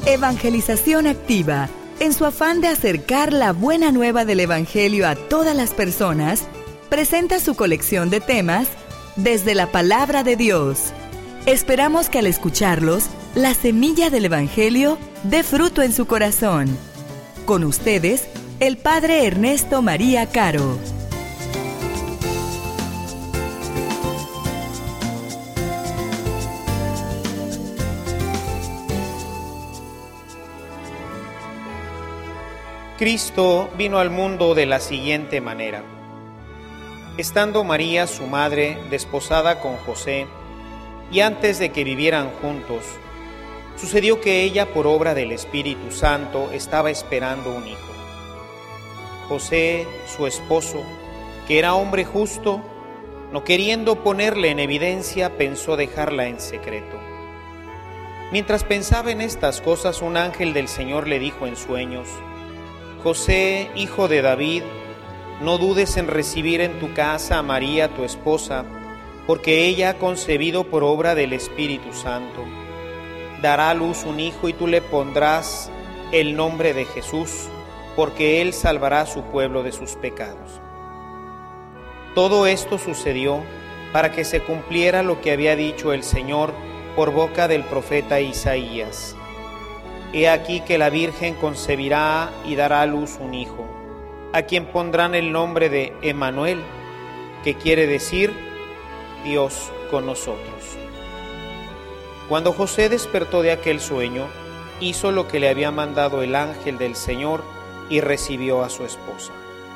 Evangelización Activa, en su afán de acercar la buena nueva del Evangelio a todas las personas, presenta su colección de temas desde la Palabra de Dios. Esperamos que al escucharlos, la semilla del Evangelio dé fruto en su corazón. Con ustedes, el Padre Ernesto María Caro. Cristo vino al mundo de la siguiente manera. Estando María, su madre, desposada con José, y antes de que vivieran juntos, sucedió que ella, por obra del Espíritu Santo, estaba esperando un hijo. José, su esposo, que era hombre justo, no queriendo ponerle en evidencia, pensó dejarla en secreto. Mientras pensaba en estas cosas, un ángel del Señor le dijo en sueños: José, hijo de David, no dudes en recibir en tu casa a María, tu esposa, porque ella ha concebido por obra del Espíritu Santo. Dará a luz un hijo y tú le pondrás el nombre de Jesús, porque él salvará a su pueblo de sus pecados. Todo esto sucedió para que se cumpliera lo que había dicho el Señor por boca del profeta Isaías. He aquí que la Virgen concebirá y dará a luz un hijo, a quien pondrán el nombre de Emmanuel, que quiere decir Dios con nosotros. Cuando José despertó de aquel sueño, hizo lo que le había mandado el ángel del Señor y recibió a su esposa.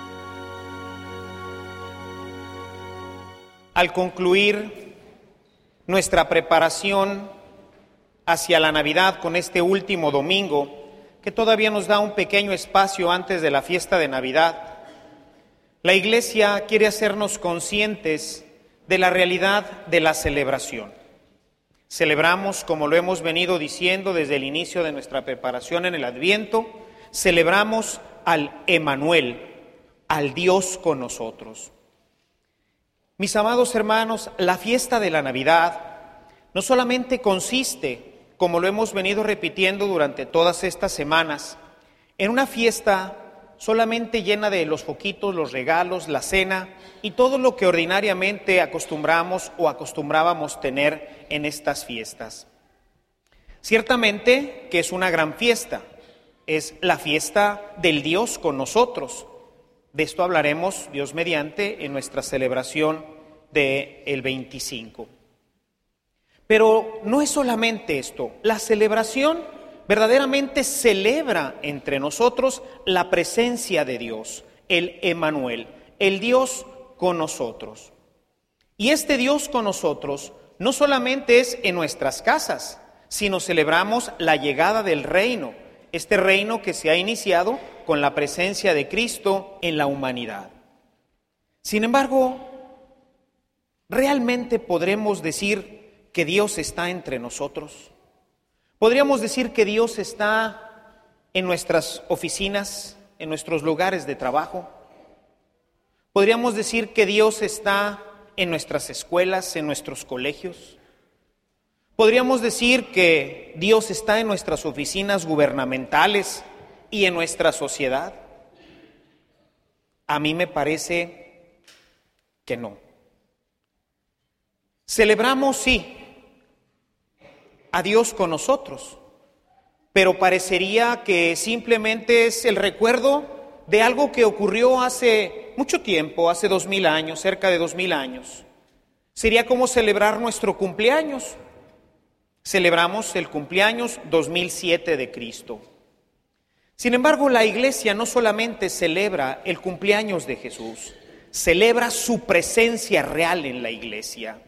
Al concluir nuestra preparación hacia la Navidad con este último domingo, que todavía nos da un pequeño espacio antes de la fiesta de Navidad, la Iglesia quiere hacernos conscientes de la realidad de la celebración. Celebramos, como lo hemos venido diciendo desde el inicio de nuestra preparación en el Adviento, celebramos al Emmanuel, al Dios con nosotros. Mis amados hermanos, la fiesta de la Navidad no solamente consiste, como lo hemos venido repitiendo durante todas estas semanas, en una fiesta solamente llena de los foquitos, los regalos, la cena y todo lo que ordinariamente acostumbramos o acostumbrábamos tener en estas fiestas. Ciertamente que es una gran fiesta, es la fiesta del Dios con nosotros. De esto hablaremos, Dios mediante, en nuestra celebración del 25. Pero no es solamente esto, la celebración verdaderamente celebra entre nosotros la presencia de Dios, el Emmanuel, el Dios con nosotros. Y este Dios con nosotros no solamente es en nuestras casas, sino celebramos la llegada del reino, este reino que se ha iniciado con la presencia de Cristo en la humanidad. Sin embargo, ¿realmente podremos decir que Dios está entre nosotros? ¿Podríamos decir que Dios está en nuestras oficinas, en nuestros lugares de trabajo? ¿Podríamos decir que Dios está en nuestras escuelas, en nuestros colegios? ¿Podríamos decir que Dios está en nuestras oficinas gubernamentales y en nuestra sociedad? A mí me parece que no. Celebramos, sí, a Dios con nosotros, pero parecería que simplemente es el recuerdo de algo que ocurrió hace mucho tiempo, hace 2000 años, cerca de 2000 años. Sería como celebrar nuestro cumpleaños. Celebramos el cumpleaños 2007 de Cristo. Sin embargo, la Iglesia no solamente celebra el cumpleaños de Jesús, celebra su presencia real en la Iglesia.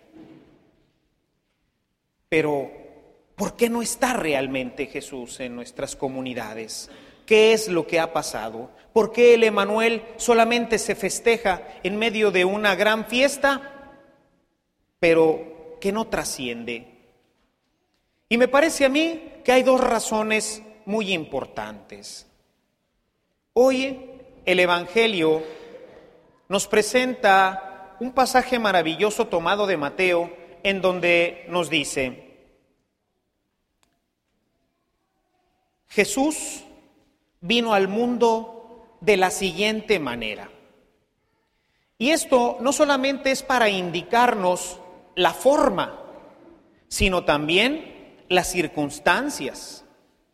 Pero, ¿por qué no está realmente Jesús en nuestras comunidades? ¿Qué es lo que ha pasado? ¿Por qué el Emmanuel solamente se festeja en medio de una gran fiesta, pero que no trasciende? Y me parece a mí que hay dos razones muy importantes. Hoy el Evangelio nos presenta un pasaje maravilloso tomado de Mateo, en donde nos dice: Jesús vino al mundo de la siguiente manera. Y esto no solamente es para indicarnos la forma, sino también las circunstancias.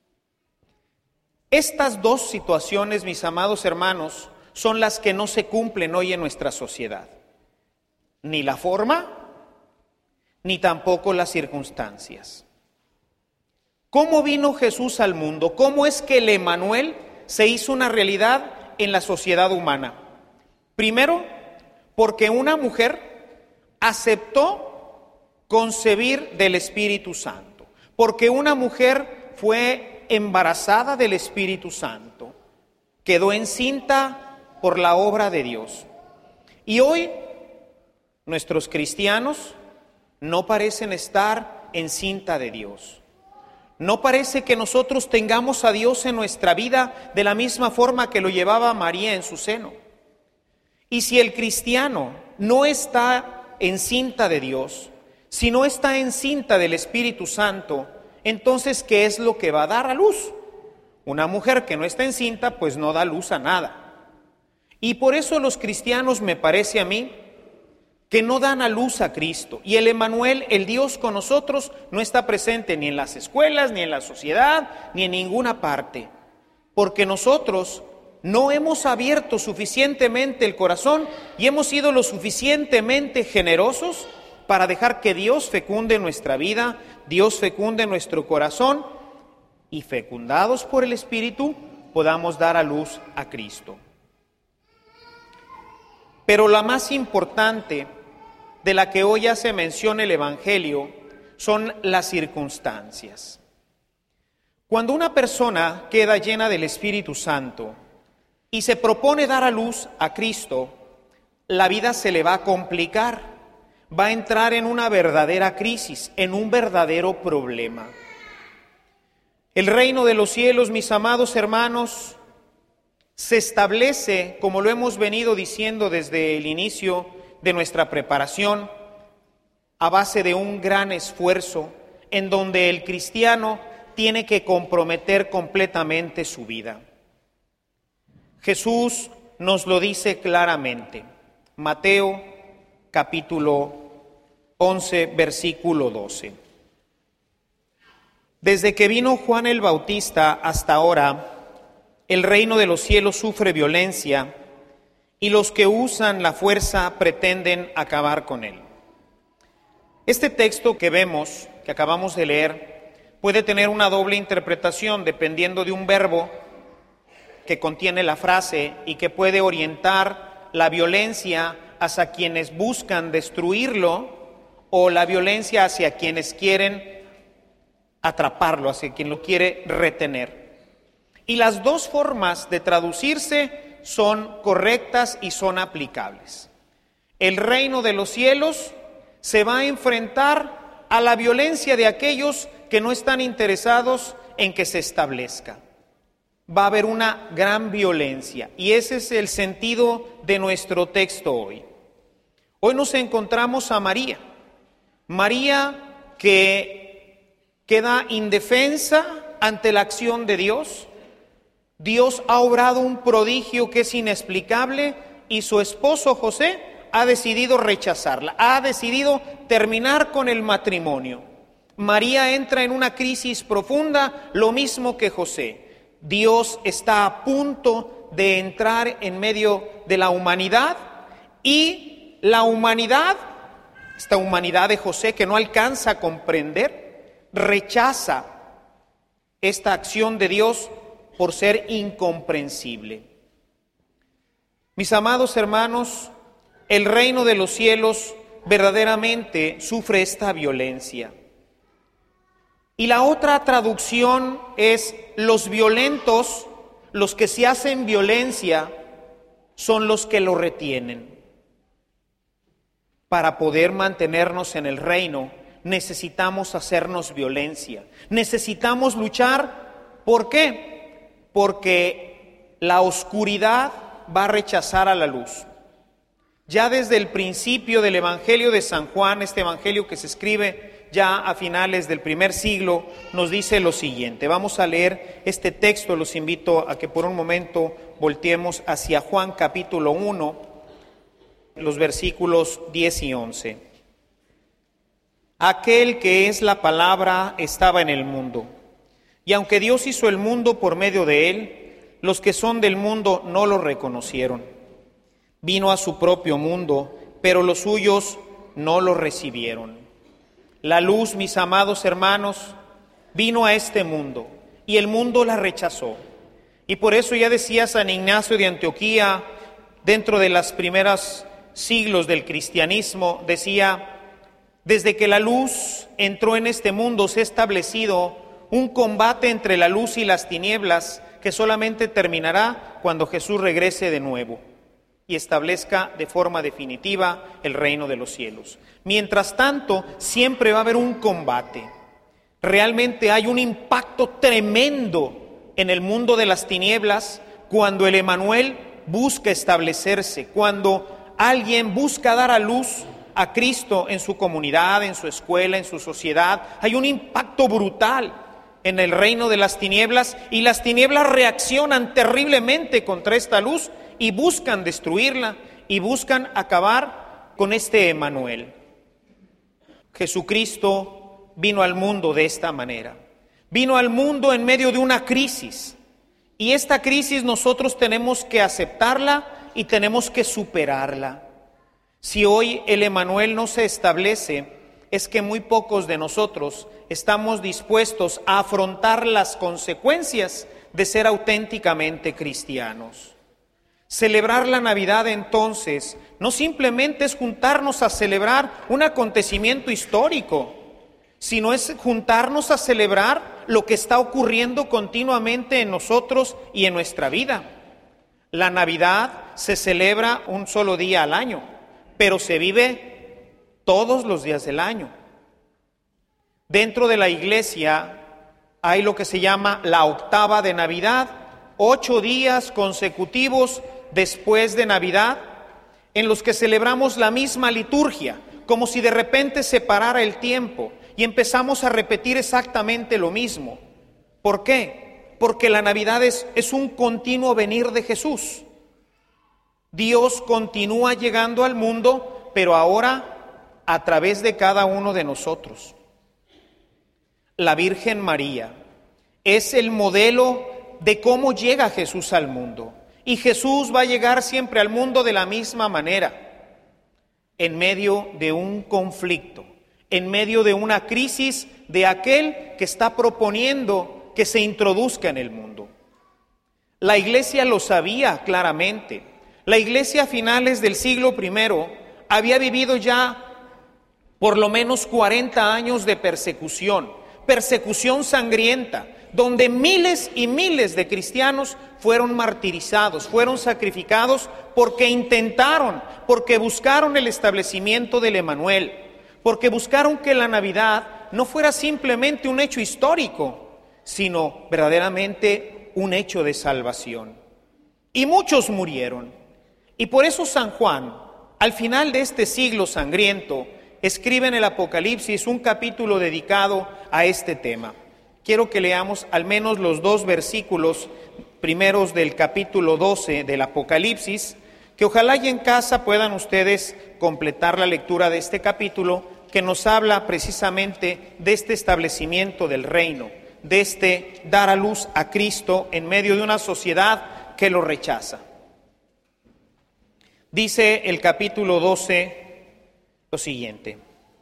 Estas dos situaciones, mis amados hermanos, son las que no se cumplen hoy en nuestra sociedad. Ni la forma, ni tampoco las circunstancias. ¿Cómo vino Jesús al mundo? ¿Cómo es que el Emmanuel se hizo una realidad en la sociedad humana? Primero, porque una mujer aceptó concebir del Espíritu Santo. Porque una mujer fue embarazada del Espíritu Santo. Quedó encinta por la obra de Dios. Y hoy, nuestros cristianos no parecen estar encinta de Dios. No parece que nosotros tengamos a Dios en nuestra vida de la misma forma que lo llevaba María en su seno. Y si el cristiano no está encinta de Dios, si no está encinta del Espíritu Santo, entonces, ¿qué es lo que va a dar a luz? Una mujer que no está encinta, pues no da luz a nada. Y por eso los cristianos, me parece a mí, que no dan a luz a Cristo. Y el Emmanuel, el Dios con nosotros, no está presente ni en las escuelas, ni en la sociedad, ni en ninguna parte. Porque nosotros no hemos abierto suficientemente el corazón y hemos sido lo suficientemente generosos para dejar que Dios fecunde nuestra vida, Dios fecunde nuestro corazón y fecundados por el Espíritu podamos dar a luz a Cristo. Pero la más importante de la que hoy hace mención el Evangelio son las circunstancias. Cuando una persona queda llena del Espíritu Santo y se propone dar a luz a Cristo, la vida se le va a complicar, va a entrar en una verdadera crisis, en un verdadero problema. El reino de los cielos, mis amados hermanos, se establece, como lo hemos venido diciendo desde el inicio de nuestra preparación, a base de un gran esfuerzo en donde el cristiano tiene que comprometer completamente su vida. Jesús nos lo dice claramente. Mateo capítulo 11, versículo 12. Desde que vino Juan el Bautista hasta ahora, el reino de los cielos sufre violencia y los que usan la fuerza pretenden acabar con él. Este texto que vemos, que acabamos de leer, puede tener una doble interpretación dependiendo de un verbo que contiene la frase y que puede orientar la violencia hacia quienes buscan destruirlo o la violencia hacia quienes quieren atraparlo, hacia quien lo quiere retener. Y las dos formas de traducirse son correctas y son aplicables. El reino de los cielos se va a enfrentar a la violencia de aquellos que no están interesados en que se establezca. Va a haber una gran violencia y ese es el sentido de nuestro texto hoy. Hoy nos encontramos a María. María que queda indefensa ante la acción de Dios. Dios ha obrado un prodigio que es inexplicable y su esposo José ha decidido rechazarla, ha decidido terminar con el matrimonio. María entra en una crisis profunda, lo mismo que José. Dios está a punto de entrar en medio de la humanidad y la humanidad, esta humanidad de José que no alcanza a comprender, rechaza esta acción de Dios por ser incomprensible. Mis amados hermanos, el reino de los cielos verdaderamente sufre esta violencia. Y la otra traducción es: los violentos, los que se hacen violencia, son los que lo retienen. Para poder mantenernos en el reino, necesitamos hacernos violencia. Necesitamos luchar. ¿Por qué? Porque la oscuridad va a rechazar a la luz. Ya desde el principio del Evangelio de San Juan, este Evangelio que se escribe ya a finales del primer siglo, nos dice lo siguiente. Vamos a leer este texto, los invito a que por un momento volteemos hacia Juan capítulo 1, los versículos 10 y 11. Aquel que es la palabra estaba en el mundo, y aunque Dios hizo el mundo por medio de él, los que son del mundo no lo reconocieron. Vino a su propio mundo, pero los suyos no lo recibieron. La luz, mis amados hermanos, vino a este mundo y el mundo la rechazó. Y por eso ya decía San Ignacio de Antioquía, dentro de los primeros siglos del cristianismo, decía: desde que la luz entró en este mundo se ha establecido un combate entre la luz y las tinieblas que solamente terminará cuando Jesús regrese de nuevo y establezca de forma definitiva el reino de los cielos. Mientras tanto, siempre va a haber un combate. Realmente hay un impacto tremendo en el mundo de las tinieblas cuando el Emmanuel busca establecerse, cuando alguien busca dar a luz a Cristo en su comunidad, en su escuela, en su sociedad. Hay un impacto brutal en el reino de las tinieblas y las tinieblas reaccionan terriblemente contra esta luz y buscan destruirla y buscan acabar con este Emmanuel. Jesucristo vino al mundo de esta manera. Vino al mundo en medio de una crisis y esta crisis nosotros tenemos que aceptarla y tenemos que superarla. Si hoy el Emmanuel no se establece, es que muy pocos de nosotros estamos dispuestos a afrontar las consecuencias de ser auténticamente cristianos. Celebrar la Navidad entonces no simplemente es juntarnos a celebrar un acontecimiento histórico, sino es juntarnos a celebrar lo que está ocurriendo continuamente en nosotros y en nuestra vida. La Navidad se celebra un solo día al año, pero se vive todos los días del año. Dentro de la iglesia hay lo que se llama la octava de Navidad, 8 días consecutivos después de Navidad, en los que celebramos la misma liturgia, como si de repente se parara el tiempo y empezamos a repetir exactamente lo mismo. ¿Por qué? Porque la Navidad es un continuo venir de Jesús. Dios continúa llegando al mundo, pero ahora a través de cada uno de nosotros. La Virgen María es el modelo de cómo llega Jesús al mundo. Y Jesús va a llegar siempre al mundo de la misma manera, en medio de un conflicto, en medio de una crisis de aquel que está proponiendo que se introduzca en el mundo. La Iglesia lo sabía claramente. La Iglesia a finales del siglo I había vivido ya por lo menos 40 años de persecución sangrienta, donde miles y miles de cristianos fueron martirizados, fueron sacrificados porque buscaron el establecimiento del Emmanuel, porque buscaron que la Navidad no fuera simplemente un hecho histórico, sino verdaderamente un hecho de salvación. Y muchos murieron. Y por eso San Juan, al final de este siglo sangriento, escribe en el Apocalipsis un capítulo dedicado a este tema. Quiero que leamos al menos los 2 versículos primeros del capítulo 12 del Apocalipsis, que ojalá y en casa puedan ustedes completar la lectura de este capítulo, que nos habla precisamente de este establecimiento del reino, de este dar a luz a Cristo en medio de una sociedad que lo rechaza. Dice el capítulo 12 lo siguiente: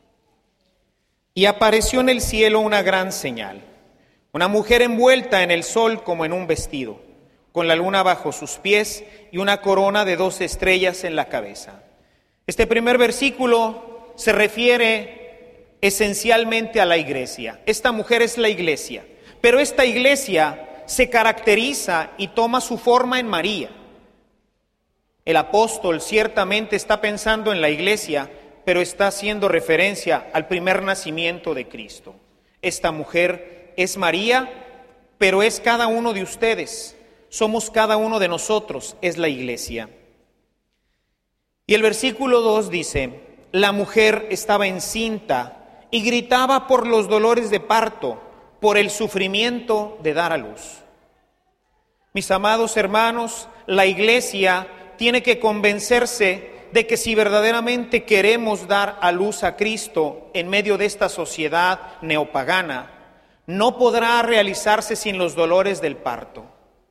y apareció en el cielo una gran señal, una mujer envuelta en el sol como en un vestido, con la luna bajo sus pies y una corona de 2 estrellas en la cabeza. Este primer versículo se refiere esencialmente a la iglesia. Esta mujer es la iglesia, pero esta iglesia se caracteriza y toma su forma en María. El apóstol ciertamente está pensando en la iglesia, pero está haciendo referencia al primer nacimiento de Cristo. Esta mujer es María, pero es cada uno de ustedes. Somos cada uno de nosotros, es la iglesia. Y el versículo 2 dice: la mujer estaba encinta y gritaba por los dolores de parto, por el sufrimiento de dar a luz. Mis amados hermanos, la Iglesia tiene que convencerse de que si verdaderamente queremos dar a luz a Cristo en medio de esta sociedad neopagana, no podrá realizarse sin los dolores del parto.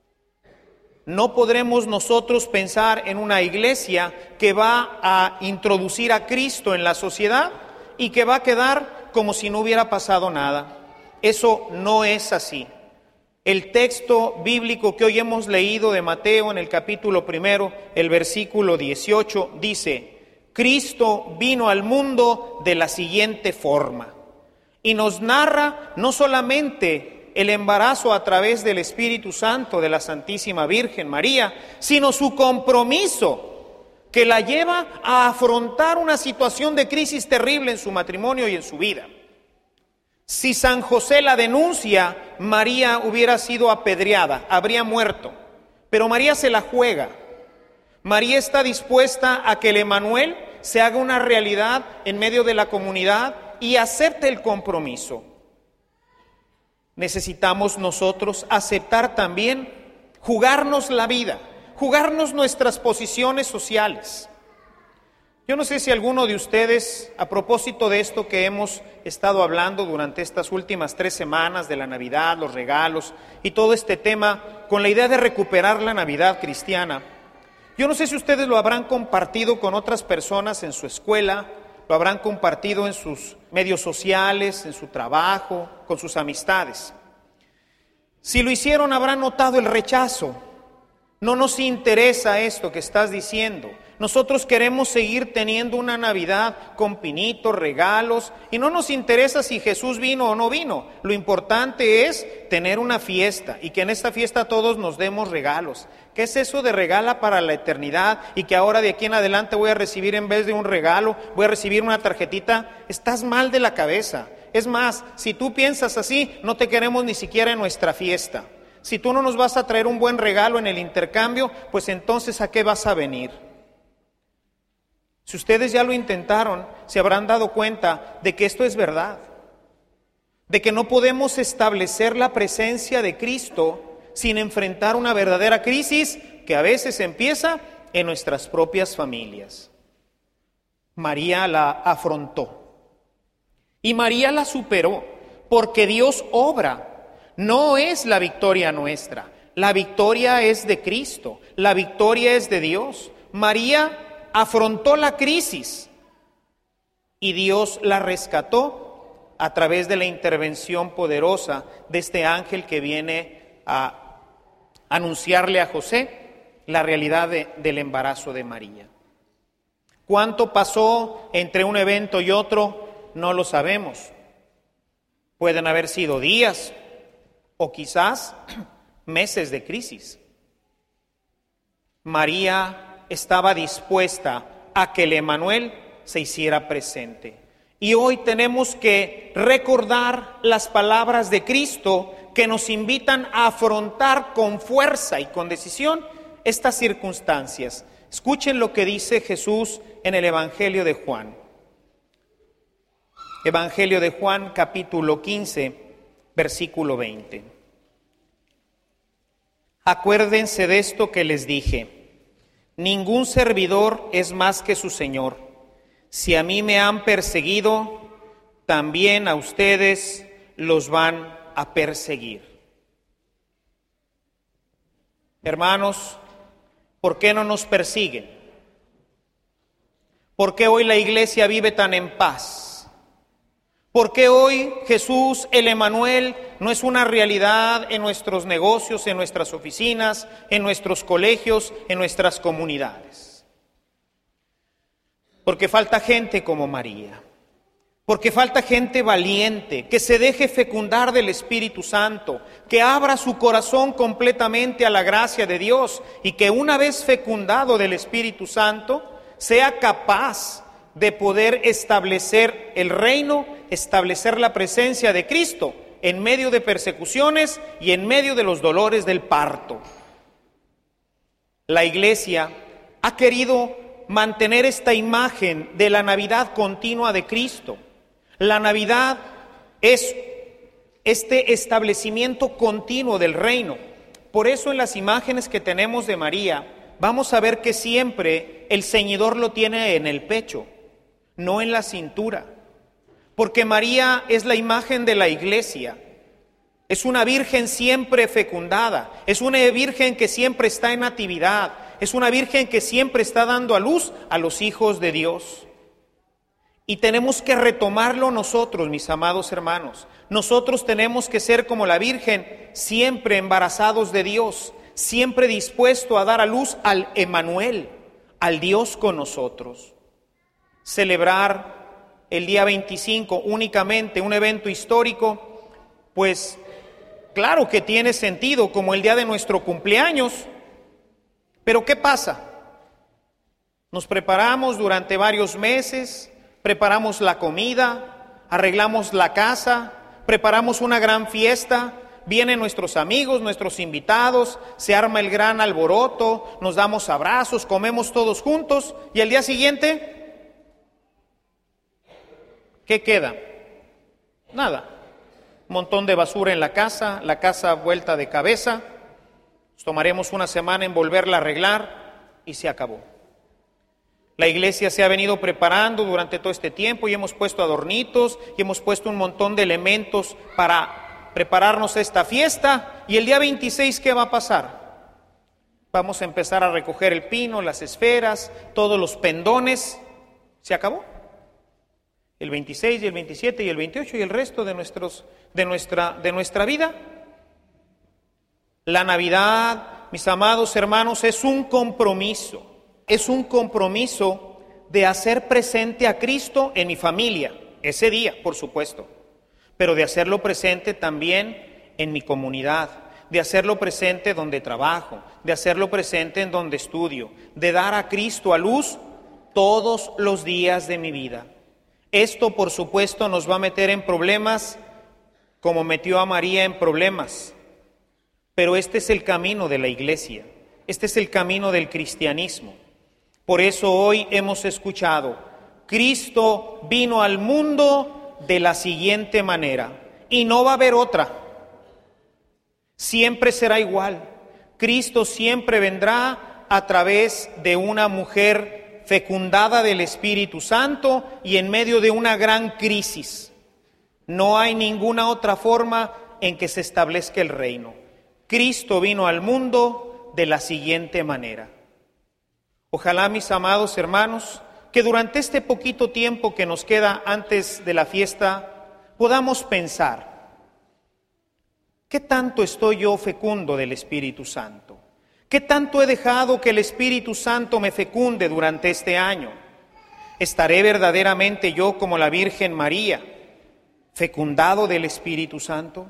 No podremos nosotros pensar en una iglesia que va a introducir a Cristo en la sociedad y que va a quedar como si no hubiera pasado nada. Eso no es así. El texto bíblico que hoy hemos leído de Mateo en el capítulo 1, el versículo 18, dice: Cristo vino al mundo de la siguiente forma. Y nos narra no solamente el embarazo a través del Espíritu Santo de la Santísima Virgen María, sino su compromiso que la lleva a afrontar una situación de crisis terrible en su matrimonio y en su vida. Si San José la denuncia, María hubiera sido apedreada, habría muerto. Pero María se la juega. María está dispuesta a que el Emmanuel se haga una realidad en medio de la comunidad y acepte el compromiso. Necesitamos nosotros aceptar también jugarnos la vida, jugarnos nuestras posiciones sociales. Yo no sé si alguno de ustedes, a propósito de esto que hemos estado hablando durante estas últimas 3 semanas de la Navidad, los regalos y todo este tema, con la idea de recuperar la Navidad cristiana, yo no sé si ustedes lo habrán compartido con otras personas en su escuela, lo habrán compartido en sus medios sociales, en su trabajo, con sus amistades. Si lo hicieron, habrán notado el rechazo. No nos interesa esto que estás diciendo. Nosotros queremos seguir teniendo una Navidad con pinitos, regalos, y no nos interesa si Jesús vino o no vino. Lo importante es tener una fiesta y que en esta fiesta todos nos demos regalos. ¿Qué es eso de regala para la eternidad y que ahora de aquí en adelante voy a recibir en vez de un regalo, voy a recibir una tarjetita? Estás mal de la cabeza. Es más, si tú piensas así, no te queremos ni siquiera en nuestra fiesta. Si tú no nos vas a traer un buen regalo en el intercambio, pues entonces ¿a qué vas a venir? Si ustedes ya lo intentaron, se habrán dado cuenta de que esto es verdad, de que no podemos establecer la presencia de Cristo sin enfrentar una verdadera crisis que a veces empieza en nuestras propias familias. María la afrontó y María la superó, porque Dios obra. No es la victoria nuestra, la victoria es de Cristo, la victoria es de Dios. María afrontó la crisis y Dios la rescató a través de la intervención poderosa de este ángel que viene a anunciarle a José la realidad del embarazo de María. ¿Cuánto pasó entre un evento y otro? No lo sabemos. Pueden haber sido días o quizás meses de crisis. María estaba dispuesta a que el Emmanuel se hiciera presente. Y hoy tenemos que recordar las palabras de Cristo que nos invitan a afrontar con fuerza y con decisión estas circunstancias. Escuchen lo que dice Jesús en el Evangelio de Juan. Evangelio de Juan, capítulo 15, versículo 20. Acuérdense de esto que les dije: ningún servidor es más que su Señor. Si a mí me han perseguido, también a ustedes los van a perseguir. Hermanos, ¿por qué no nos persiguen? ¿Por qué hoy la iglesia vive tan en paz? ¿Por qué hoy Jesús, el Emmanuel, no es una realidad en nuestros negocios, en nuestras oficinas, en nuestros colegios, en nuestras comunidades? Porque falta gente como María, porque falta gente valiente, que se deje fecundar del Espíritu Santo, que abra su corazón completamente a la gracia de Dios y que una vez fecundado del Espíritu Santo, sea capaz de poder establecer el reino, establecer la presencia de Cristo en medio de persecuciones y en medio de los dolores del parto. La Iglesia ha querido mantener esta imagen de la Navidad continua de Cristo. La Navidad es este establecimiento continuo del reino. Por eso en las imágenes que tenemos de María, vamos a ver que siempre el ceñidor lo tiene en el pecho, no en la cintura. Porque María es la imagen de la iglesia. Es una virgen siempre fecundada, es una virgen que siempre está en natividad, es una virgen que siempre está dando a luz a los hijos de Dios. Y tenemos que retomarlo nosotros, mis amados hermanos. Nosotros tenemos que ser como la Virgen, siempre embarazados de Dios, siempre dispuesto a dar a luz al Emmanuel, al Dios con nosotros. Celebrar el día 25 únicamente un evento histórico, pues claro que tiene sentido como el día de nuestro cumpleaños, pero ¿qué pasa? Nos preparamos durante varios meses, preparamos la comida, arreglamos la casa, preparamos una gran fiesta, vienen nuestros amigos, nuestros invitados, se arma el gran alboroto, nos damos abrazos, comemos todos juntos y al día siguiente, ¿qué queda? Nada. Un montón de basura en la casa vuelta de cabeza, nos tomaremos una semana en volverla a arreglar y se acabó. La iglesia se ha venido preparando durante todo este tiempo y hemos puesto adornitos y hemos puesto un montón de elementos para prepararnos a esta fiesta. Y el día 26, ¿qué va a pasar? Vamos a empezar a recoger el pino, las esferas, todos los pendones. Se acabó. El 26 y el 27 y el 28 y el resto de nuestra vida. La Navidad, mis amados hermanos, es un compromiso. Es un compromiso de hacer presente a Cristo en mi familia, ese día, por supuesto, pero de hacerlo presente también en mi comunidad, de hacerlo presente donde trabajo, de hacerlo presente en donde estudio, de dar a Cristo a luz todos los días de mi vida. Esto, por supuesto, nos va a meter en problemas como metió a María en problemas, pero este es el camino de la iglesia, este es el camino del cristianismo. Por eso hoy hemos escuchado, Cristo vino al mundo de la siguiente manera, y no va a haber otra. Siempre será igual. Cristo siempre vendrá a través de una mujer fecundada del Espíritu Santo y en medio de una gran crisis. No hay ninguna otra forma en que se establezca el reino. Cristo vino al mundo de la siguiente manera. Ojalá, mis amados hermanos, que durante este poquito tiempo que nos queda antes de la fiesta, podamos pensar, ¿qué tanto estoy yo fecundo del Espíritu Santo? ¿Qué tanto he dejado que el Espíritu Santo me fecunde durante este año? ¿Estaré verdaderamente yo como la Virgen María, fecundado del Espíritu Santo?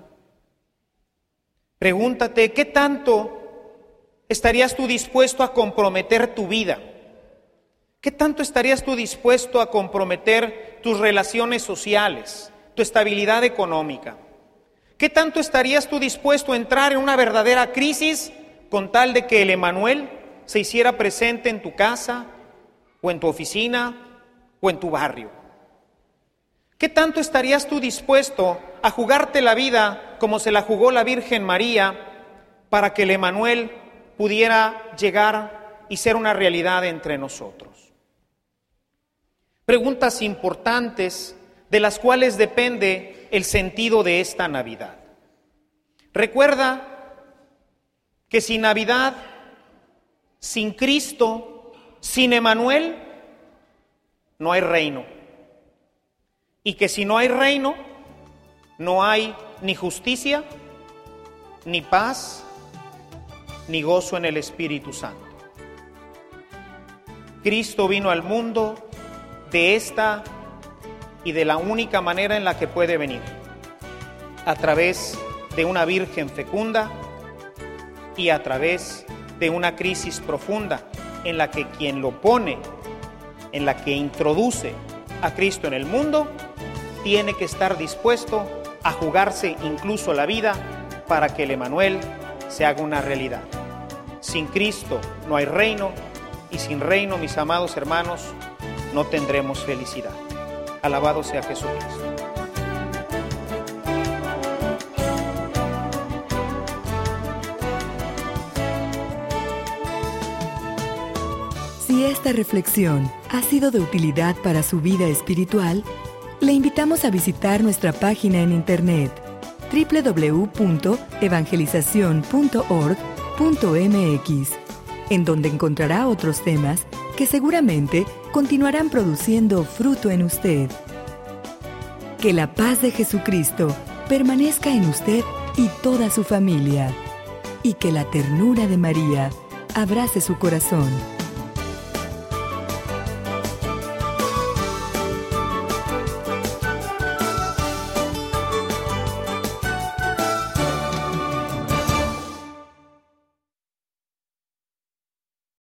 Pregúntate, ¿qué tanto estarías tú dispuesto a comprometer tu vida? ¿Qué tanto estarías tú dispuesto a comprometer tus relaciones sociales, tu estabilidad económica? ¿Qué tanto estarías tú dispuesto a entrar en una verdadera crisis con tal de que el Emmanuel se hiciera presente en tu casa, o en tu oficina, o en tu barrio? ¿Qué tanto estarías tú dispuesto a jugarte la vida como se la jugó la Virgen María para que el Emmanuel pudiera llegar y ser una realidad entre nosotros? Preguntas importantes de las cuales depende el sentido de esta Navidad. Recuerda que sin Navidad, sin Cristo, sin Emmanuel, no hay reino. Y que si no hay reino, no hay ni justicia, ni paz, ni gozo en el Espíritu Santo. Cristo vino al mundo de esta y de la única manera en la que puede venir, a través de una virgen fecunda y a través de una crisis profunda en la que quien lo pone, en la que introduce a Cristo en el mundo, tiene que estar dispuesto a jugarse incluso la vida para que el Emmanuel se haga una realidad. Sin Cristo no hay reino, y sin reino, mis amados hermanos, no tendremos felicidad. Alabado sea Jesucristo. Si esta reflexión ha sido de utilidad para su vida espiritual, le invitamos a visitar nuestra página en internet www.evangelizacion.org.mx, en donde encontrará otros temas que seguramente continuarán produciendo fruto en usted. Que la paz de Jesucristo permanezca en usted y toda su familia, y que la ternura de María abrace su corazón.